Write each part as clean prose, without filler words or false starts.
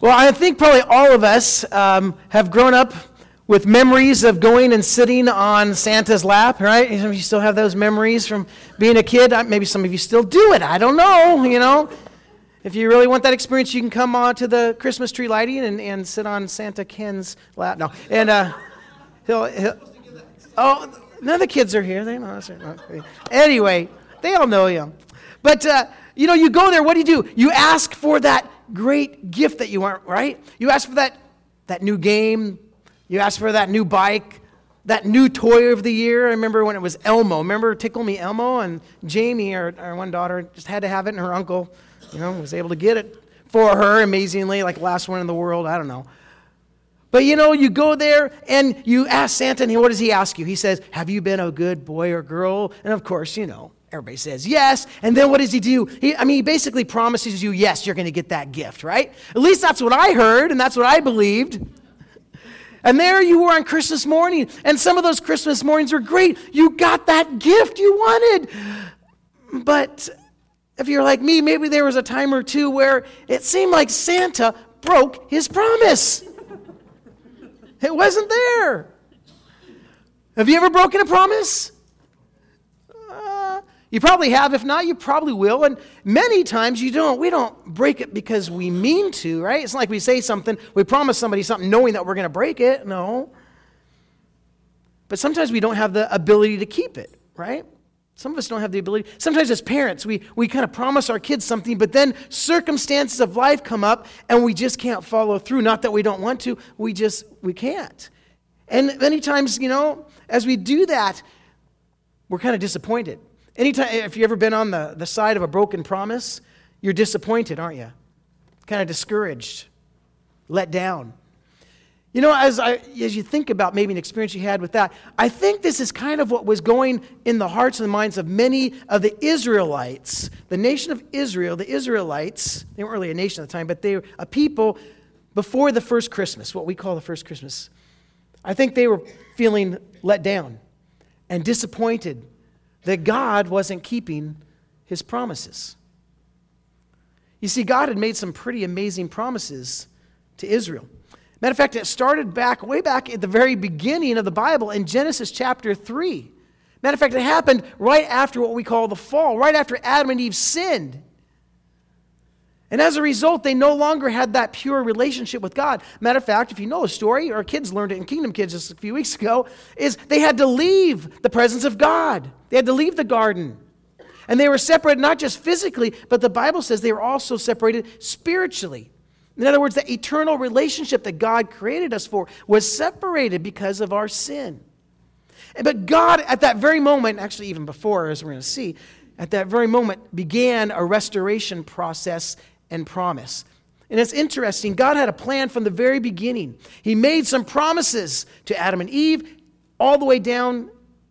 Well, I think probably all of us have grown up with memories of going and sitting on Santa's lap, right? Some of you still have those memories from being a kid. Maybe some of you still do it. I don't know, If you really want that experience, you can come on to the Christmas tree lighting and sit on Santa Ken's lap. No, and he'll none of the kids are here. They know. Anyway, they all know you. But, you go there, what do? You ask for that great gift that you want, right? You ask for that new game. You ask for that new bike, that new toy of the year. I remember when it was Elmo. Remember Tickle Me Elmo? And Jamie, our one daughter, just had to have it, and her uncle, was able to get it for her, amazingly, like last one in the world. I don't know. But, you go there, and you ask Santa, and what does he ask you? He says, have you been a good boy or girl? And, of course, everybody says yes. And then what does he do? He basically promises you, yes, you're going to get that gift, right? At least that's what I heard, and that's what I believed. And there you were on Christmas morning, and some of those Christmas mornings were great. You got that gift you wanted. But if you're like me, maybe there was a time or two where it seemed like Santa broke his promise. It wasn't there. Have you ever broken a promise? You probably have. If not, you probably will. And many times we don't break it because we mean to, right? It's not like we say something, we promise somebody something knowing that we're going to break it. No. But sometimes we don't have the ability to keep it, right? Some of us don't have the ability. Sometimes as parents, we kind of promise our kids something, but then circumstances of life come up and we just can't follow through. Not that we don't want to, we can't. And many times, as we do that, we're kind of disappointed. Anytime, if you've ever been on the side of a broken promise, you're disappointed, aren't you? Kind of discouraged, let down. As you think about maybe an experience you had with that, I think this is kind of what was going in the hearts and the minds of many of the Israelites. The nation of Israel, the Israelites, they weren't really a nation at the time, but they were a people before the first Christmas, what we call the first Christmas. I think they were feeling let down and disappointed that God wasn't keeping his promises. You see, God had made some pretty amazing promises to Israel. Matter of fact, it started way back at the very beginning of the Bible in Genesis chapter 3. Matter of fact, it happened right after what we call the fall, right after Adam and Eve sinned. And as a result, they no longer had that pure relationship with God. Matter of fact, if you know the story, our kids learned it in Kingdom Kids just a few weeks ago, is they had to leave the presence of God. They had to leave the garden. And they were separated not just physically, but the Bible says they were also separated spiritually. In other words, the eternal relationship that God created us for was separated because of our sin. But God, at that very moment, actually even before, as we're going to see, at that very moment began a restoration process and promise. And it's interesting, God had a plan from the very beginning. He made some promises to Adam and Eve all the way down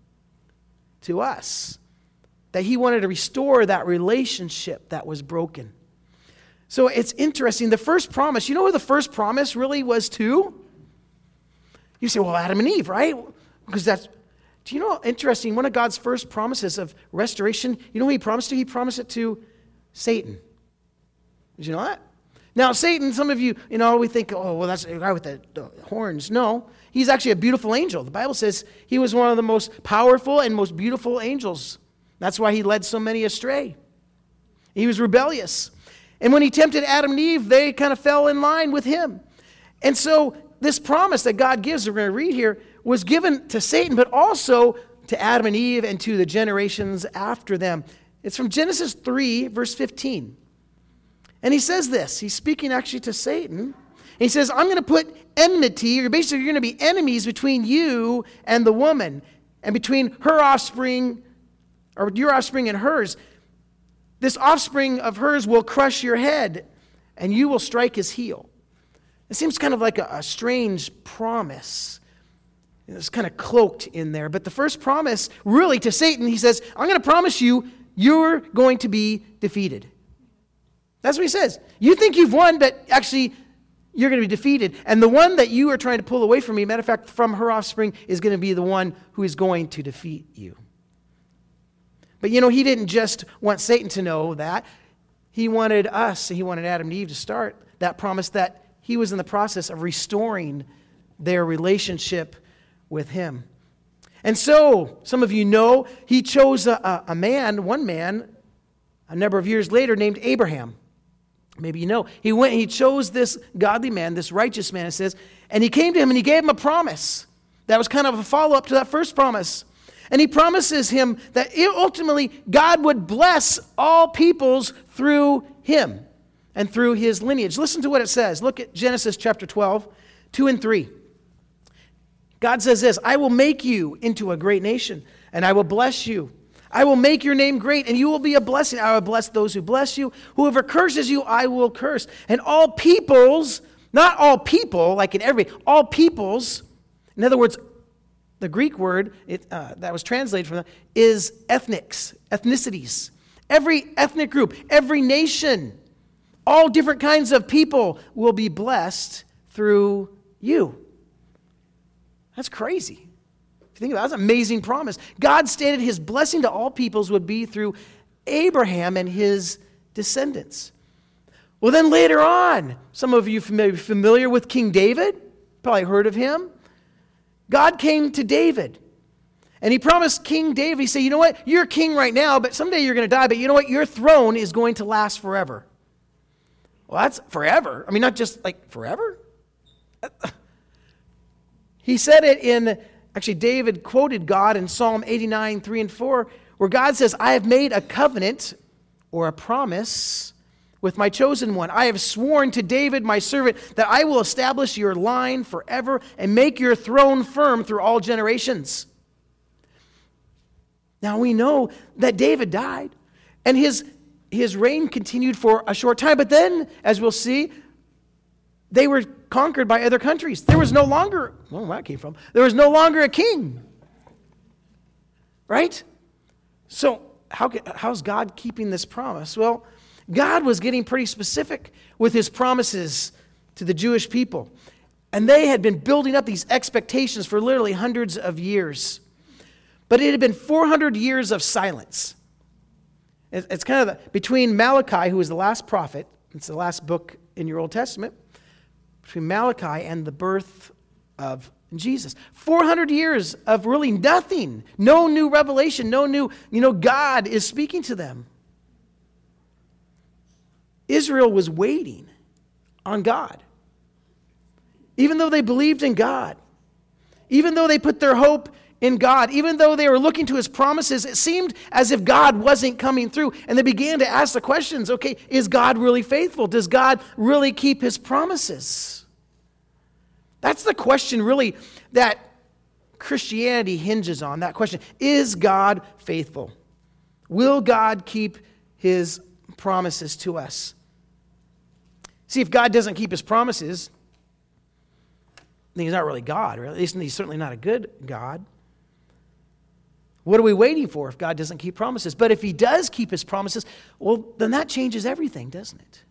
to us, that he wanted to restore that relationship that was broken. So it's interesting, the first promise, you know who the first promise really was to? You say, well, Adam and Eve, right? Because do you know, interesting, one of God's first promises of restoration, you know who he promised to? He promised it to Satan. Did you know that? Now, Satan, some of you, we think, oh, well, that's the guy with the horns. No, he's actually a beautiful angel. The Bible says he was one of the most powerful and most beautiful angels. That's why he led so many astray. He was rebellious. And when he tempted Adam and Eve, they kind of fell in line with him. And so this promise that God gives, we're going to read here, was given to Satan, but also to Adam and Eve and to the generations after them. It's from Genesis 3, verse 15. And he says this. He's speaking actually to Satan. He says, I'm going to put enmity, or basically you're going to be enemies between you and the woman, and between her offspring, or your offspring and hers. This offspring of hers will crush your head, and you will strike his heel. It seems kind of like a strange promise. It's kind of cloaked in there. But the first promise, really to Satan, he says, I'm going to promise you, you're going to be defeated. That's what he says. You think you've won, but actually you're going to be defeated. And the one that you are trying to pull away from me, matter of fact, from her offspring, is going to be the one who is going to defeat you. But he didn't just want Satan to know that. He wanted us, he wanted Adam and Eve to start that promise that he was in the process of restoring their relationship with him. And so, some of you know, he chose one man, a number of years later, named Abraham. Maybe you know. He went and he chose this godly man, this righteous man, it says, and he came to him and he gave him a promise. That was kind of a follow-up to that first promise. And he promises him that ultimately God would bless all peoples through him and through his lineage. Listen to what it says. Look at Genesis chapter 12, 2 and 3. God says this, I will make you into a great nation, and I will bless you. I will make your name great, and you will be a blessing. I will bless those who bless you. Whoever curses you, I will curse. And all peoples, not all people, like in everybody, all peoples, in other words, the Greek word that was translated from that is ethnicities. Every ethnic group, every nation, all different kinds of people will be blessed through you. That's crazy. If you think about it, that's an amazing promise. God stated his blessing to all peoples would be through Abraham and his descendants. Well, then later on, some of you may be familiar with King David. Probably heard of him. God came to David, and he promised King David, he said, you know what, you're king right now, but someday you're going to die, but you know what, your throne is going to last forever. Well, that's forever. I mean, not just like forever. He said it actually David quoted God in Psalm 89, 3 and 4, where God says, I have made a covenant or a promise with my chosen one. I have sworn to David, my servant, that I will establish your line forever and make your throne firm through all generations. Now we know that David died, and his reign continued for a short time, but then, as we'll see, they were conquered by other countries. There was no longer, where that came from, there was no longer a king. Right? So how's God keeping this promise? Well, God was getting pretty specific with his promises to the Jewish people. And they had been building up these expectations for literally hundreds of years. But it had been 400 years of silence. It's kind of between Malachi, who was the last prophet, it's the last book in your Old Testament, between Malachi and the birth of Jesus. 400 years of really nothing. No new revelation, no new, God is speaking to them. Israel was waiting on God. Even though they believed in God, even though they put their hope in God, even though they were looking to his promises, it seemed as if God wasn't coming through. And they began to ask the questions, okay, is God really faithful? Does God really keep his promises? That's the question really that Christianity hinges on, that question. Is God faithful? Will God keep his promises to us? See, if God doesn't keep his promises, then he's not really God, or at least he's certainly not a good God. What are we waiting for if God doesn't keep promises? But if he does keep his promises, well, then that changes everything, doesn't it?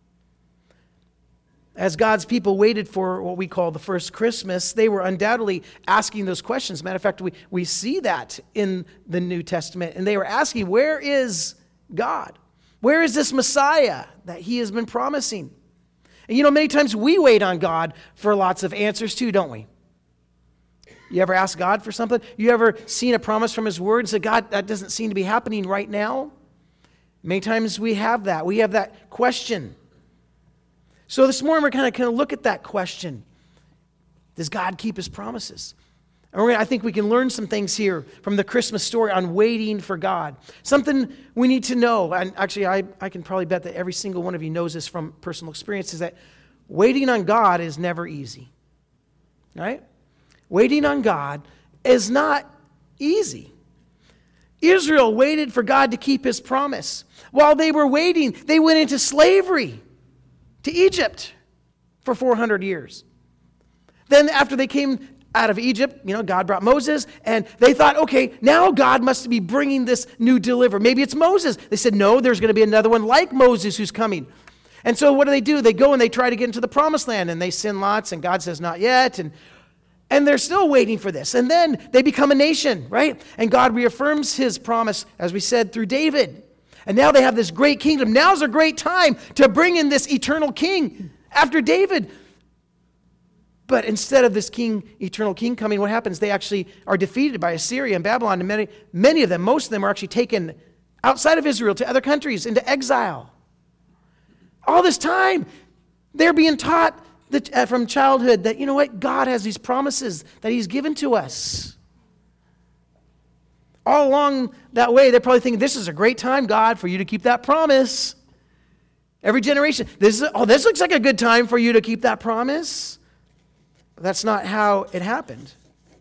As God's people waited for what we call the first Christmas, they were undoubtedly asking those questions. Matter of fact, we see that in the New Testament. And they were asking, where is God? Where is this Messiah that he has been promising? And many times we wait on God for lots of answers too, don't we? You ever ask God for something? You ever seen a promise from his word and said, God, that doesn't seem to be happening right now? Many times we have that. We have that question. So this morning we're going to look at that question. Does God keep his promises? And I think we can learn some things here from the Christmas story on waiting for God. Something we need to know, and actually I can probably bet that every single one of you knows this from personal experience, is that waiting on God is never easy. Right? Waiting on God is not easy. Israel waited for God to keep his promise. While they were waiting, they went into slavery to Egypt for 400 years. Then after they came out of Egypt, God brought Moses, and they thought, okay, now God must be bringing this new deliverer. Maybe it's Moses. They said, no, there's going to be another one like Moses who's coming. And so what do? They go and they try to get into the promised land, and they sin lots, and God says, not yet, and they're still waiting for this. And then they become a nation, right? And God reaffirms his promise, as we said, through David. And now they have this great kingdom. Now's a great time to bring in this eternal king. after David. But instead of this king, eternal king coming, what happens? They actually are defeated by Assyria and Babylon. And many of them, most of them are actually taken outside of Israel to other countries into exile. All this time, they're being taught from childhood that, you know what, God has these promises that he's given to us. All along that way, they're probably thinking, this is a great time, God, for you to keep that promise. Every generation, this looks like a good time for you to keep that promise. But that's not how it happened.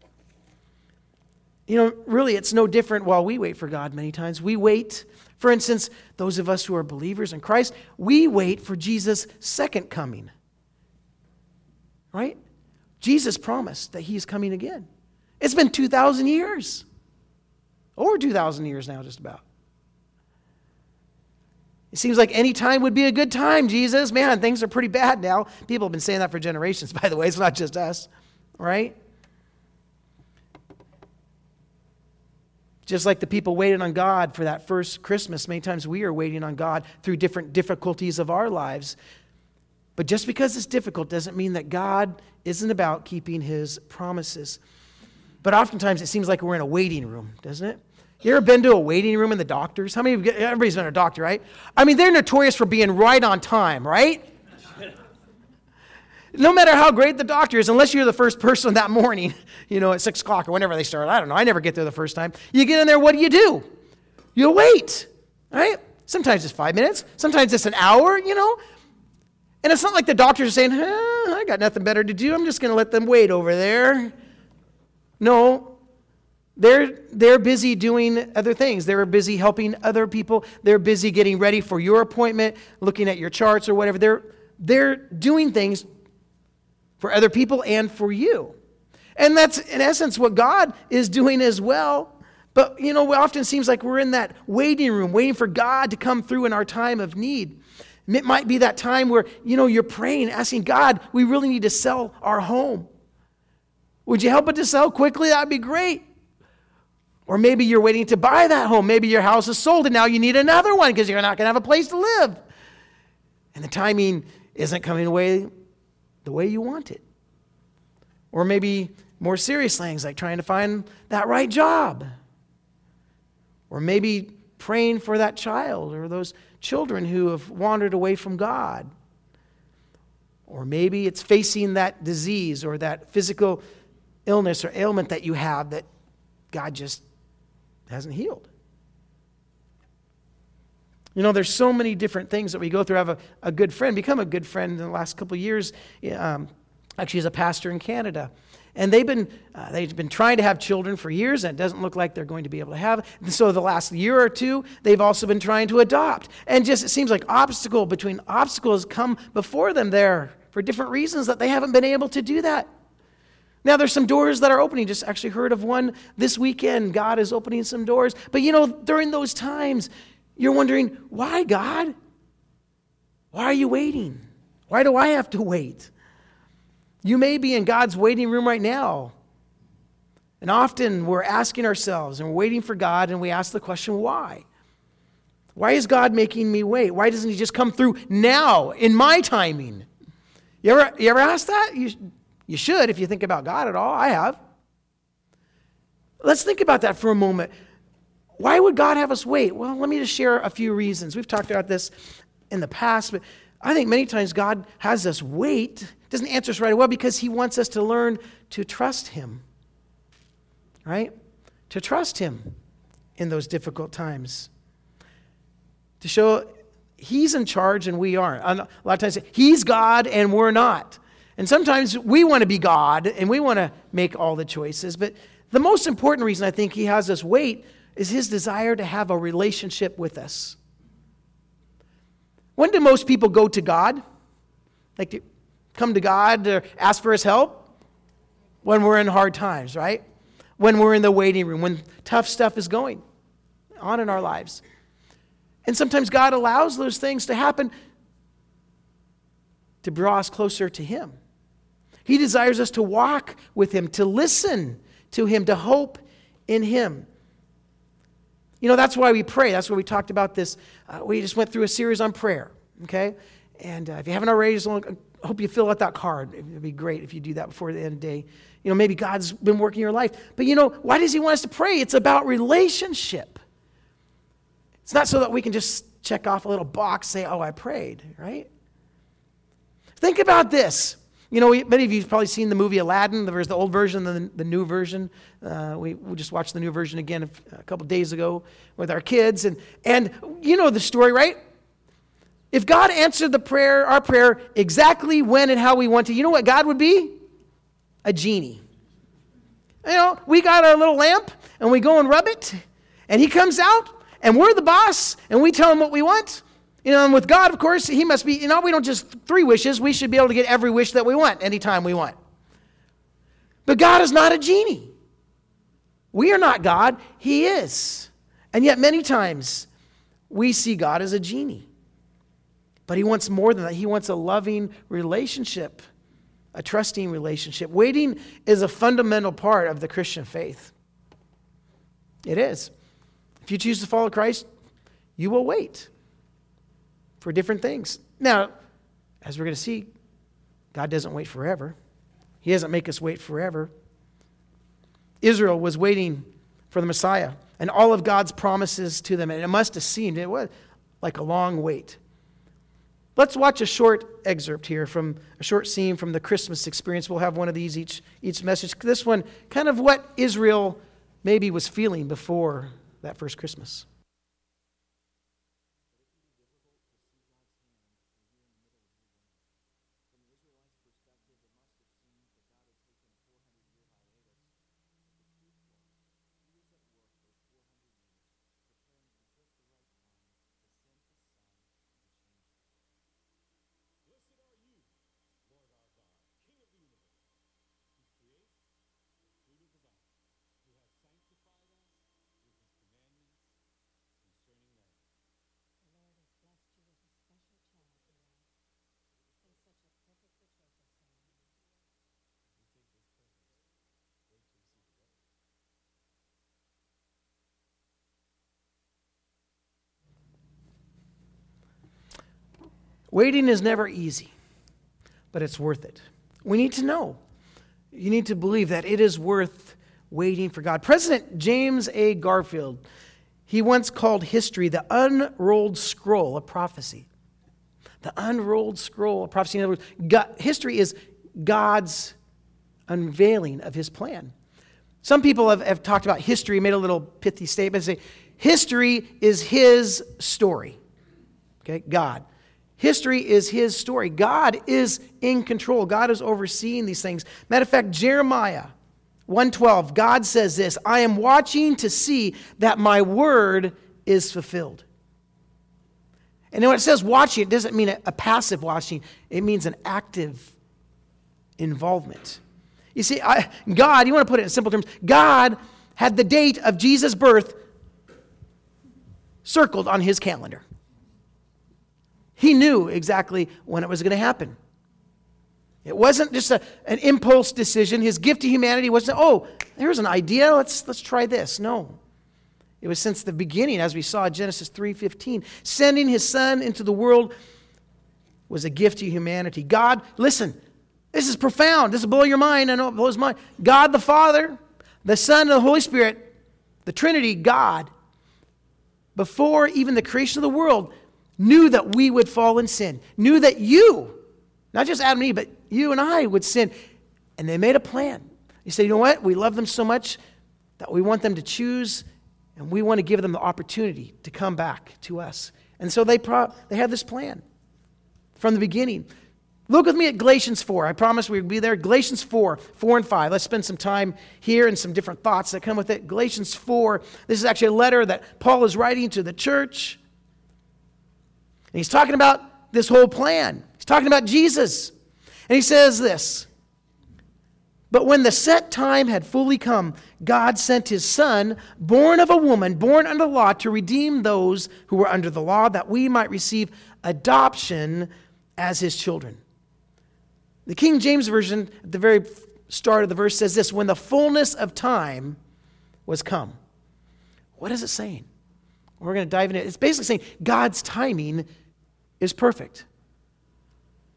You know, really, it's no different while we wait for God many times. We wait, for instance, those of us who are believers in Christ, we wait for Jesus' second coming. Right? Jesus promised that he's coming again. It's been 2,000 years. Over 2,000 years now, just about. It seems like any time would be a good time, Jesus. Man, things are pretty bad now. People have been saying that for generations, by the way. It's not just us. Right? Just like the people waited on God for that first Christmas, many times we are waiting on God through different difficulties of our lives. But just because it's difficult doesn't mean that God isn't about keeping his promises. But oftentimes it seems like we're in a waiting room, doesn't it? You ever been to a waiting room in the doctors? Everybody's been a doctor, right? I mean, they're notorious for being right on time, right? No matter how great the doctor is, unless you're the first person that morning, at 6 o'clock or whenever they start. I don't know. I never get there the first time. You get in there, what do? You wait, right? Sometimes it's 5 minutes. Sometimes it's an hour, And it's not like the doctors are saying, I got nothing better to do. I'm just going to let them wait over there. No, they're busy doing other things. They're busy helping other people. They're busy getting ready for your appointment, looking at your charts or whatever. They're doing things for other people and for you. And that's, in essence, what God is doing as well. But, it often seems like we're in that waiting room, waiting for God to come through in our time of need. It might be that time where, you're praying, asking God, we really need to sell our home. Would you help it to sell quickly? That'd be great. Or maybe you're waiting to buy that home. Maybe your house is sold and now you need another one because you're not going to have a place to live. And the timing isn't coming away the way you want it. Or maybe more serious things like trying to find that right job. Or maybe praying for that child or those children who have wandered away from God. Or maybe it's facing that disease or that physical illness or ailment that you have that God just hasn't healed. There's so many different things that we go through. I have a good friend, become a good friend in the last couple of years, actually as a pastor in Canada. And they've been trying to have children for years, and it doesn't look like they're going to be able to have. And so the last year or two, they've also been trying to adopt. And just it seems like obstacles come before them there for different reasons that they haven't been able to do that. Now there's some doors that are opening. Just actually heard of one this weekend. God is opening some doors. But during those times, you're wondering, why, God? Why are you waiting? Why do I have to wait? You may be in God's waiting room right now. And often we're asking ourselves and we're waiting for God and we ask the question, why? Why is God making me wait? Why doesn't he just come through now in my timing? You ever ask that? You should if you think about God at all. I have. Let's think about that for a moment. Why would God have us wait? Well, let me just share a few reasons. We've talked about this in the past, but I think many times God has us wait, doesn't answer us right away because he wants us to learn to trust him, right? To trust him in those difficult times. To show he's in charge and we aren't. A lot of times he's God and we're not. And sometimes we want to be God and we want to make all the choices. But the most important reason I think he has us wait is his desire to have a relationship with us. When do most people go to God? Like to come to God to ask for his help? When we're in hard times, right? When we're in the waiting room, when tough stuff is going on in our lives. And sometimes God allows those things to happen to draw us closer to him. He desires us to walk with him, to listen to him, to hope in him. That's why we pray. That's why we talked about this. We just went through a series on prayer, okay? And if you haven't already, I hope you fill out that card. It would be great if you do that before the end of the day. Maybe God's been working in your life. But why does he want us to pray? It's about relationship. It's not so that we can just check off a little box, say, oh, I prayed, right? Think about this. Many of you have probably seen the movie Aladdin. There's the old version and the new version. We just watched the new version again a couple days ago with our kids. And you know the story, right? If God answered our prayer exactly when and how we want to, you know what God would be? A genie. We got our little lamp and we go and rub it and he comes out and we're the boss and we tell him what we want. And with God, of course, he must be, we don't just 3 wishes. We should be able to get every wish that we want anytime we want. But God is not a genie. We are not God. He is. And yet many times we see God as a genie. But he wants more than that. He wants a loving relationship, a trusting relationship. Waiting is a fundamental part of the Christian faith. It is. If you choose to follow Christ, you will wait for different things. Now, as we're going to see, God doesn't wait forever. He doesn't make us wait forever. Israel was waiting for the Messiah and all of God's promises to them, and it must have seemed, it was like a long wait. Let's watch a short excerpt here from a short scene from the Christmas experience. We'll have one of these each message. This one, kind of what Israel maybe was feeling before that first Christmas. Waiting is never easy, but it's worth it. We need to know. You need to believe that it is worth waiting for God. President James A. Garfield, he once called history the unrolled scroll of prophecy. The unrolled scroll of prophecy. In other words, history is God's unveiling of his plan. Some people have talked about history, made a little pithy statement, say, history is his story. Okay, God. History is his story. God is in control. God is overseeing these things. Matter of fact, Jeremiah 1:12, God says this, I am watching to see that my word is fulfilled. And then when it says watching, it doesn't mean a passive watching. It means an active involvement. You see, God, you want to put it in simple terms, God had the date of Jesus' birth circled on his calendar. He knew exactly when it was going to happen. It wasn't just an impulse decision. His gift to humanity wasn't, there's an idea, let's try this. No. It was since the beginning, as we saw in Genesis 3:15. Sending his son into the world was a gift to humanity. God, listen, this is profound. This will blow your mind. I know it blows mine. God the Father, the Son, and the Holy Spirit, the Trinity, God, before even the creation of the world, knew that we would fall in sin, knew that you, not just Adam and Eve, but you and I would sin. And they made a plan. He said, you know what? We love them so much that we want them to choose, and we want to give them the opportunity to come back to us. And so they had this plan from the beginning. Look with me at Galatians 4. I promise we'll be there. Galatians 4 and 5. Let's spend some time here and some different thoughts that come with it. Galatians 4. This is actually a letter that Paul is writing to the church. And he's talking about this whole plan. He's talking about Jesus. And he says this, but when the set time had fully come, God sent his Son, born of a woman, born under the law, to redeem those who were under the law, that we might receive adoption as his children. The King James Version, at the very start of the verse, says this, when the fullness of time was come. What is it saying? We're going to dive into it. It's basically saying God's timing is perfect.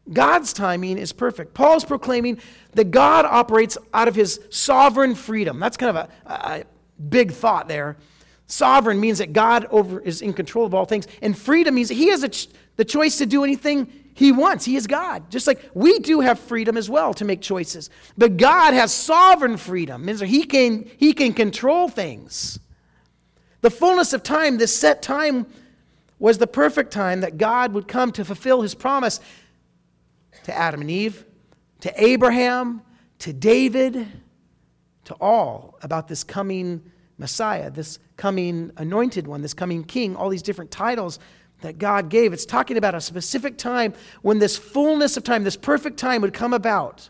God's timing is perfect. Paul's proclaiming that God operates out of his sovereign freedom. That's kind of a big thought there. Sovereign means that God is in control of all things. And freedom means that he has the choice to do anything he wants. He is God. Just like we do have freedom as well to make choices. But God has sovereign freedom. It means that he can control things. The fullness of time, this set time, was the perfect time that God would come to fulfill his promise to Adam and Eve, to Abraham, to David, to all about this coming Messiah, this coming anointed one, this coming king, all these different titles that God gave. It's talking about a specific time when this fullness of time, this perfect time would come about.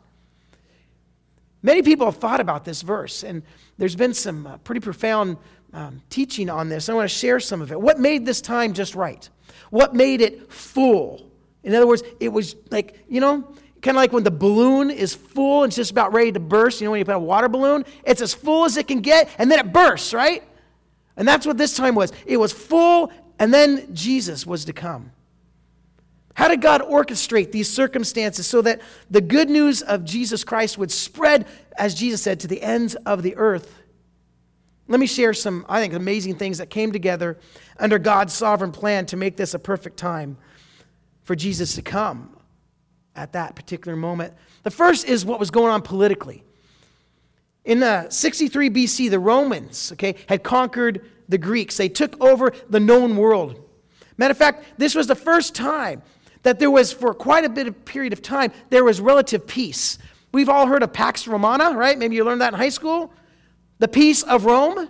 Many people have thought about this verse, and there's been some pretty profound teaching on this. I want to share some of it. What made this time just right? What made it full? In other words, it was like, kind of like when the balloon is full and it's just about ready to burst. When you put a water balloon, it's as full as it can get, and then it bursts, right? And that's what this time was. It was full, and then Jesus was to come. How did God orchestrate these circumstances so that the good news of Jesus Christ would spread, as Jesus said, to the ends of the earth? Let me share some, I think, amazing things that came together under God's sovereign plan to make this a perfect time for Jesus to come at that particular moment. The first is what was going on politically. In 63 BC, the Romans, had conquered the Greeks. They took over the known world. Matter of fact, this was the first time that there was, for quite a bit of period of time, there was relative peace. We've all heard of Pax Romana, right? Maybe you learned that in high school. The peace of Rome.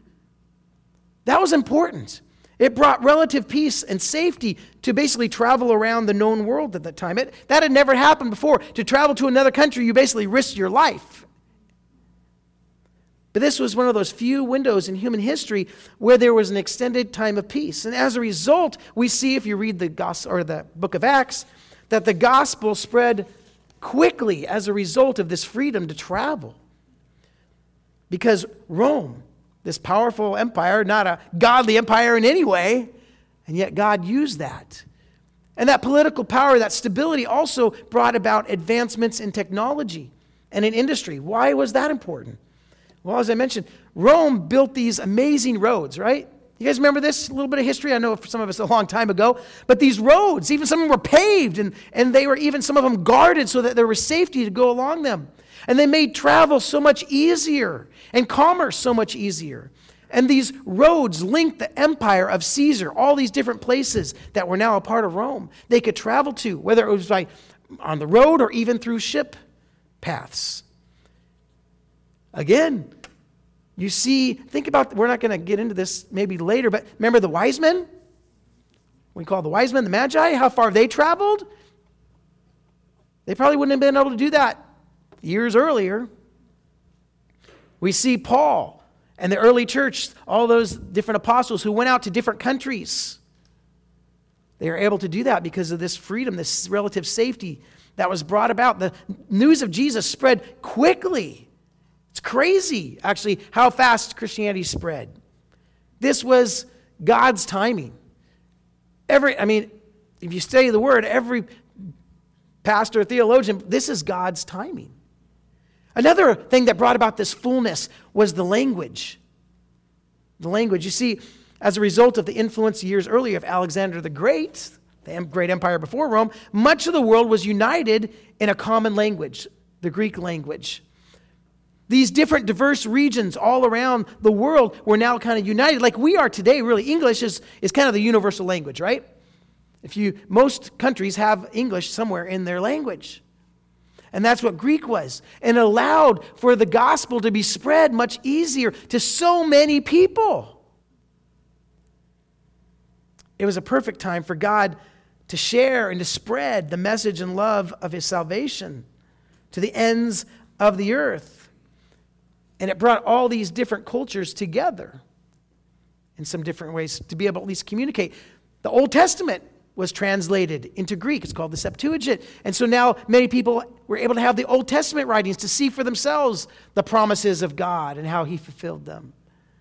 That was important. It brought relative peace and safety to basically travel around the known world at that time. That had never happened before. To travel to another country, you basically risked your life. But this was one of those few windows in human history where there was an extended time of peace. And as a result, we see, if you read the gospel or the book of Acts, that the gospel spread quickly as a result of this freedom to travel. Because Rome, this powerful empire, not a godly empire in any way, and yet God used that. And that political power, that stability also brought about advancements in technology and in industry. Why was that important? Well, as I mentioned, Rome built these amazing roads, right? You guys remember this? A little bit of history? I know for some of us a long time ago. But these roads, even some of them were paved, and they were even some of them guarded so that there was safety to go along them. And they made travel so much easier and commerce so much easier. And these roads linked the empire of Caesar, all these different places that were now a part of Rome. They could travel to, whether it was on the road or even through ship paths. Again, you see, think about, we're not going to get into this maybe later, but remember the wise men? We call the wise men the Magi. How far they traveled? They probably wouldn't have been able to do that years earlier. We see Paul and the early church, all those different apostles who went out to different countries. They were able to do that because of this freedom, this relative safety that was brought about. The news of Jesus spread quickly. It's crazy, actually, how fast Christianity spread. This was God's timing. If you study the Word, every pastor, theologian, this is God's timing. Another thing that brought about this fullness was the language. The language. You see, as a result of the influence years earlier of Alexander the Great, the great empire before Rome, much of the world was united in a common language, the Greek language. These different diverse regions all around the world were now kind of united. Like we are today, really. English is kind of the universal language, right? Most countries have English somewhere in their language. And that's what Greek was. And it allowed for the gospel to be spread much easier to so many people. It was a perfect time for God to share and to spread the message and love of his salvation to the ends of the earth. And it brought all these different cultures together in some different ways to be able to at least communicate. The Old Testament was translated into Greek. It's called the Septuagint. And so now many people were able to have the Old Testament writings to see for themselves the promises of God and how he fulfilled them.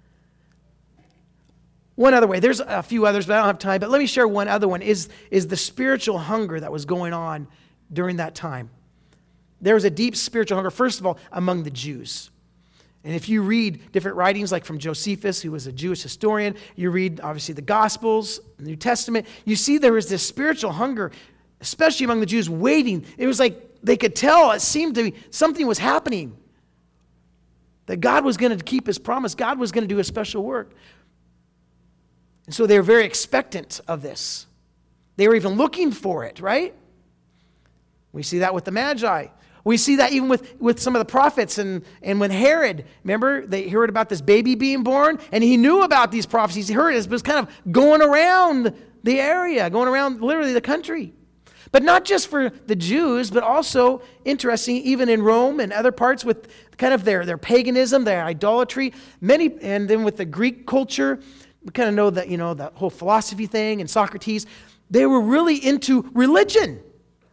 One other way, there's a few others, but I don't have time, but let me share one other one, is the spiritual hunger that was going on during that time. There was a deep spiritual hunger, first of all, among the Jews. And if you read different writings, like from Josephus, who was a Jewish historian, you read, obviously, the Gospels, the New Testament, you see there was this spiritual hunger, especially among the Jews, waiting. It was like they could tell, it seemed to be, something was happening. That God was going to keep his promise. God was going to do a special work. And so they were very expectant of this. They were even looking for it, right? We see that with the Magi. We see that even with some of the prophets and when Herod, remember, they heard about this baby being born, and he knew about these prophecies. He heard it, it was kind of going around the area, going around literally the country. But not just for the Jews, but also, interesting, even in Rome and other parts with kind of their paganism, their idolatry, and then with the Greek culture, we kind of know that, that whole philosophy thing and Socrates, they were really into religion,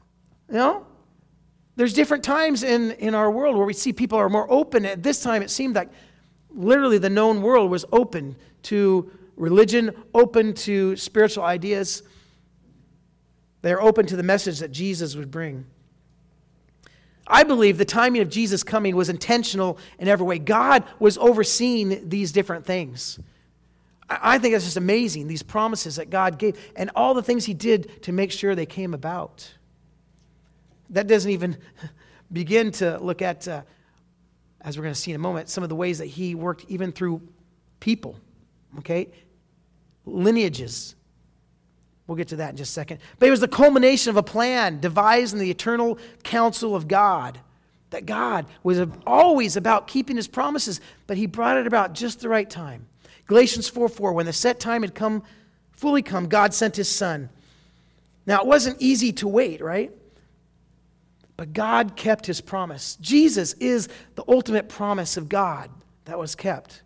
There's different times in our world where we see people are more open. At this time, it seemed like literally the known world was open to religion, open to spiritual ideas. They're open to the message that Jesus would bring. I believe the timing of Jesus coming was intentional in every way. God was overseeing these different things. I think it's just amazing, these promises that God gave and all the things he did to make sure they came about. That doesn't even begin to look at, as we're going to see in a moment, some of the ways that he worked even through people, okay? Lineages. We'll get to that in just a second. But it was the culmination of a plan devised in the eternal counsel of God. That God was always about keeping his promises, but he brought it about just the right time. Galatians 4:4, when the set time had fully come, God sent his son. Now, it wasn't easy to wait, right? But God kept his promise. Jesus is the ultimate promise of God that was kept.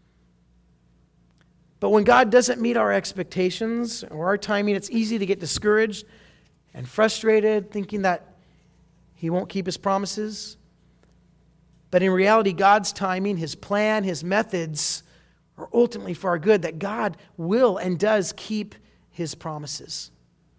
But when God doesn't meet our expectations or our timing, it's easy to get discouraged and frustrated, thinking that he won't keep his promises. But in reality, God's timing, his plan, his methods are ultimately for our good, that God will and does keep his promises.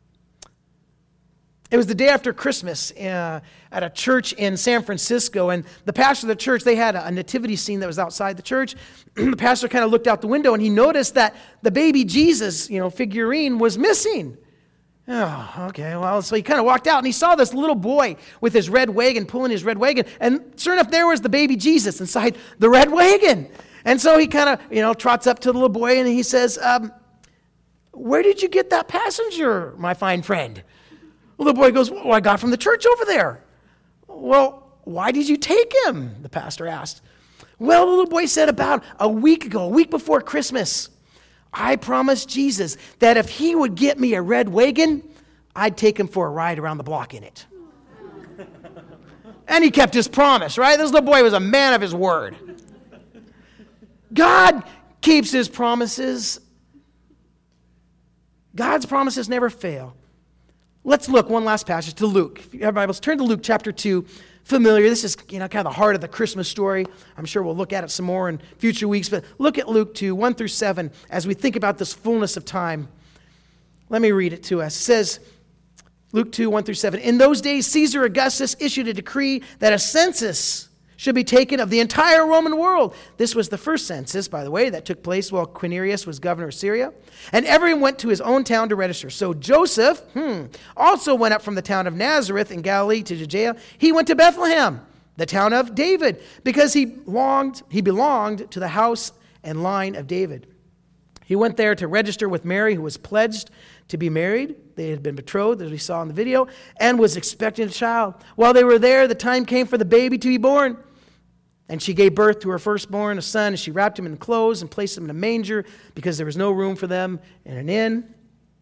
It was the day after Christmas at a church in San Francisco, and the pastor of the church, they had a nativity scene that was outside the church. The pastor kind of looked out the window, and he noticed that the baby Jesus, figurine was missing. Oh, okay, well, so he kind of walked out, and he saw this little boy with his red wagon, pulling his red wagon, and sure enough, there was the baby Jesus inside the red wagon. And so he kind of, trots up to the little boy, and he says, where did you get that passenger, my fine friend? Well, the boy goes, I got from the church over there. Well, why did you take him? The pastor asked. Well, the little boy said, about a week before Christmas, I promised Jesus that if he would get me a red wagon, I'd take him for a ride around the block in it. And he kept his promise, right? This little boy was a man of his word. God keeps his promises. God's promises never fail. Let's look one last passage to Luke. If you have Bibles, turn to Luke chapter 2. Familiar. This is kind of the heart of the Christmas story. I'm sure we'll look at it some more in future weeks. But look at Luke 2, 1 through 7, as we think about this fullness of time. Let me read it to us. It says, Luke 2, 1 through 7. In those days, Caesar Augustus issued a decree that a census should be taken of the entire Roman world. This was the first census, by the way, that took place while Quirinius was governor of Syria. And everyone went to his own town to register. So Joseph also went up from the town of Nazareth in Galilee to Judea. He went to Bethlehem, the town of David, because he belonged to the house and line of David. He went there to register with Mary, who was pledged to be married. They had been betrothed, as we saw in the video, and was expecting a child. While they were there, the time came for the baby to be born. And she gave birth to her firstborn, a son, and she wrapped him in clothes and placed him in a manger because there was no room for them in an inn.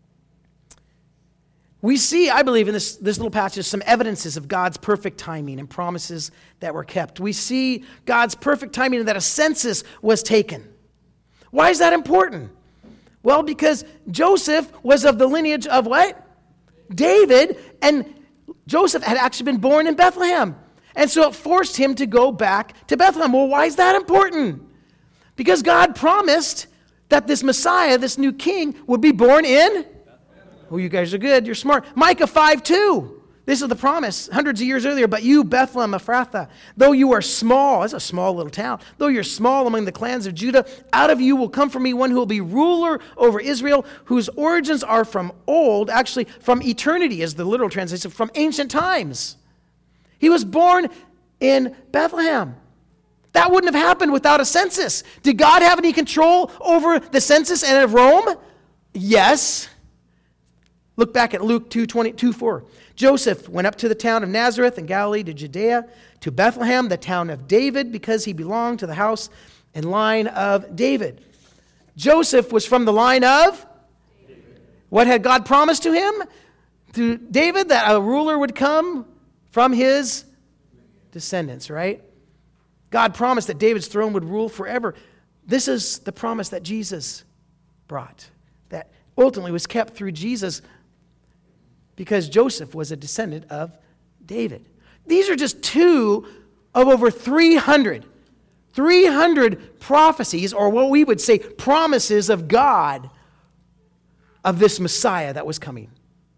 We see, I believe, in this little passage some evidences of God's perfect timing and promises that were kept. We see God's perfect timing and that a census was taken. Why is that important? Well, because Joseph was of the lineage of what? David, and Joseph had actually been born in Bethlehem. And so it forced him to go back to Bethlehem. Well, why is that important? Because God promised that this Messiah, this new king, would be born in... Oh, you guys are good. You're smart. Micah 5:2. This is the promise hundreds of years earlier. But you, Bethlehem Ephrathah, though you are small, that's a small little town, though you're small among the clans of Judah, out of you will come for me one who will be ruler over Israel, whose origins are from old, actually from eternity is the literal translation, from ancient times. He was born in Bethlehem. That wouldn't have happened without a census. Did God have any control over the census and of Rome? Yes. Look back at Luke 2:4. Joseph went up to the town of Nazareth in Galilee to Judea, to Bethlehem, the town of David, because he belonged to the house and line of David. Joseph was from the line of David. What had God promised to him? To David, that a ruler would come from his descendants, right? God promised that David's throne would rule forever. This is the promise that Jesus brought, that ultimately was kept through Jesus because Joseph was a descendant of David. These are just two of over 300 prophecies, or what we would say promises of God of this Messiah that was coming.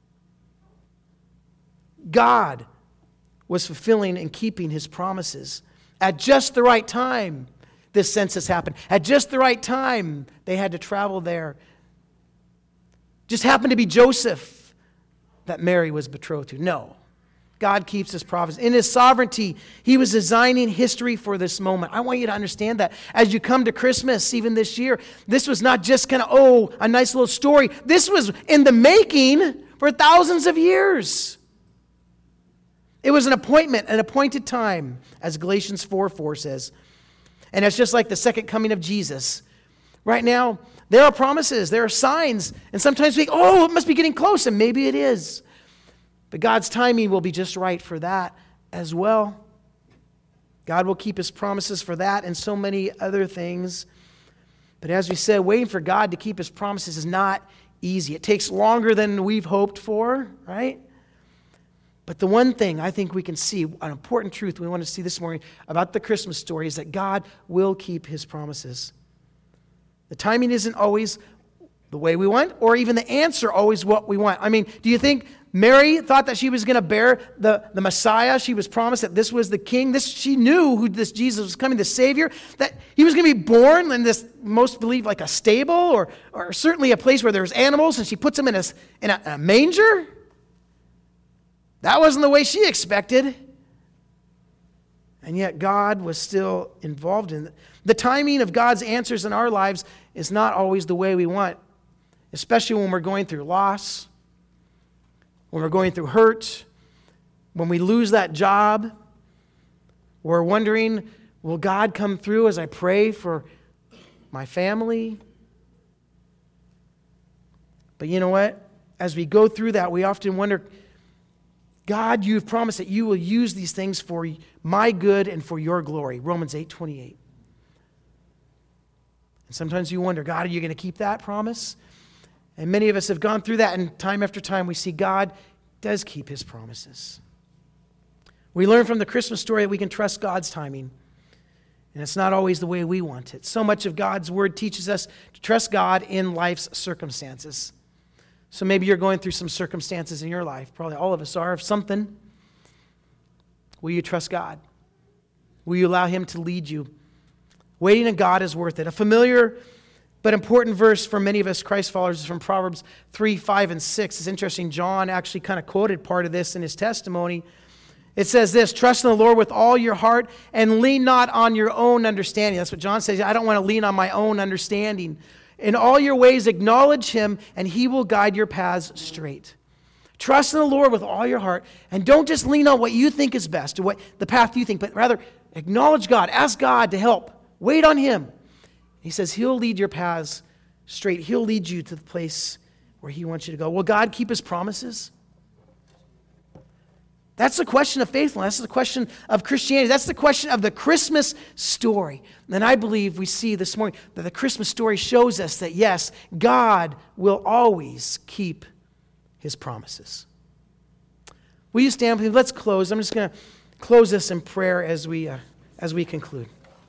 God was fulfilling and keeping his promises. At just the right time, this census happened. At just the right time, they had to travel there. Just happened to be Joseph that Mary was betrothed to. No. God keeps his promise. In his sovereignty, he was designing history for this moment. I want you to understand that as you come to Christmas, even this year, this was not just kind of, a nice little story. This was in the making for thousands of years. It was an appointment, an appointed time, as Galatians 4:4 says. And it's just like the second coming of Jesus. Right now, there are promises, there are signs, and sometimes we think, it must be getting close, and maybe it is. But God's timing will be just right for that as well. God will keep his promises for that and so many other things. But as we said, waiting for God to keep his promises is not easy. It takes longer than we've hoped for, right? But the one thing I think we can see, an important truth we want to see this morning about the Christmas story, is that God will keep his promises. The timing isn't always the way we want, or even the answer always what we want. I mean, do you think Mary thought that she was going to bear the Messiah? She was promised that this was the king. She knew who this Jesus was coming, the Savior, that he was going to be born in this, most believe, like a stable, or certainly a place where there was animals, and she puts him in a manger? That wasn't the way she expected. And yet God was still involved in it. The timing of God's answers in our lives is not always the way we want, especially when we're going through loss, when we're going through hurt, when we lose that job. We're wondering, will God come through as I pray for my family? But you know what? As we go through that, we often wonder, God, you've promised that you will use these things for my good and for your glory. Romans 8:28. And sometimes you wonder, God, are you going to keep that promise? And many of us have gone through that, and time after time we see God does keep his promises. We learn from the Christmas story that we can trust God's timing. And it's not always the way we want it. So much of God's word teaches us to trust God in life's circumstances. So maybe you're going through some circumstances in your life. Probably all of us are, of something. Will you trust God? Will you allow him to lead you? Waiting on God is worth it. A familiar but important verse for many of us Christ followers is from Proverbs 3, 5, and 6. It's interesting. John actually kind of quoted part of this in his testimony. It says this: trust in the Lord with all your heart and lean not on your own understanding. That's what John says. I don't want to lean on my own understanding. In all your ways acknowledge him, and he will guide your paths straight. Trust in the Lord with all your heart, and don't just lean on what you think is best, or what the path you think, but rather acknowledge God. Ask God to help. Wait on him. He says he'll lead your paths straight. He'll lead you to the place where he wants you to go. Will God keep his promises? That's the question of faithfulness. That's the question of Christianity. That's the question of the Christmas story. And I believe we see this morning that the Christmas story shows us that, yes, God will always keep his promises. Will you stand with me? Let's close. I'm just going to close this in prayer as we conclude.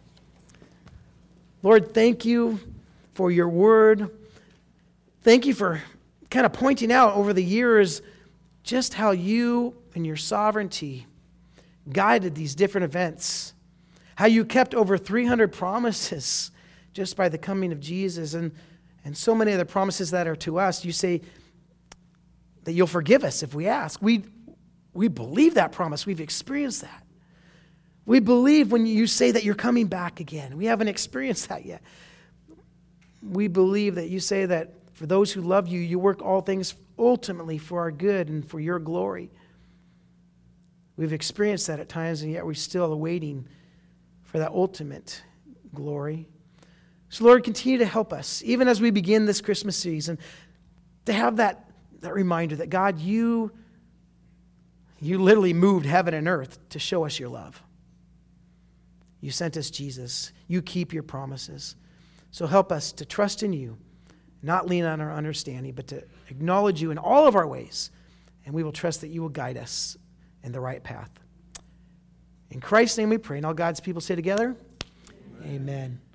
Lord, thank you for your word. Thank you for kind of pointing out over the years just how you in your sovereignty guided these different events. How you kept over 300 promises just by the coming of Jesus, and so many other promises that are to us. You say that you'll forgive us if we ask. We believe that promise. We've experienced that. We believe when you say that you're coming back again. We haven't experienced that yet. We believe that you say that for those who love you, you work all things ultimately for our good and for your glory. We've experienced that at times, and yet we're still awaiting for that ultimate glory. So Lord, continue to help us, even as we begin this Christmas season, to have that reminder that God, you literally moved heaven and earth to show us your love. You sent us Jesus. You keep your promises. So help us to trust in you, not lean on our understanding, but to acknowledge you in all of our ways, and we will trust that you will guide us in the right path. In Christ's name we pray, and all God's people say together, Amen. Amen.